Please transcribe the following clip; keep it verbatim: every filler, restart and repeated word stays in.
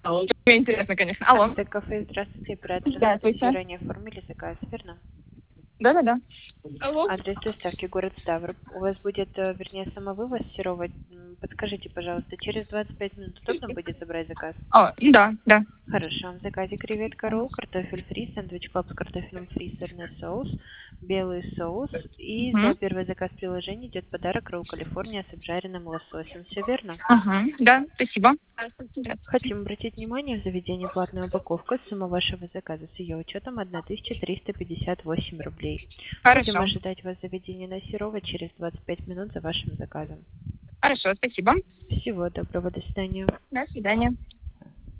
Мне интересно, конечно. Алло. Артек кафе, здравствуйте, оператор. Здравствуйте. Ранее оформили заказ, верно? Да-да-да. Алло. Адрес доставки город Ставрополь. У вас будет, э, вернее, самовывоз Серова. М, Подскажите, пожалуйста, через двадцать пять минут удобно будет забрать заказ? О, да, да. Хорошо. В заказе креветка ролл, картофель фри, сэндвич клаб с картофелем фри, сырный соус, белый соус. И за Угу. первый заказ приложения идет подарок ролл Калифорния с обжаренным лососем. Все верно? Ага, да, спасибо. Хотим обратить внимание, в заведении платная упаковка. Сумма вашего заказа с ее учетом тысяча триста пятьдесят восемь рублей. Будем Хорошо. ожидать вас в заведении на Серова через двадцать пять минут за вашим заказом. Хорошо, спасибо. Всего доброго, до свидания. До свидания.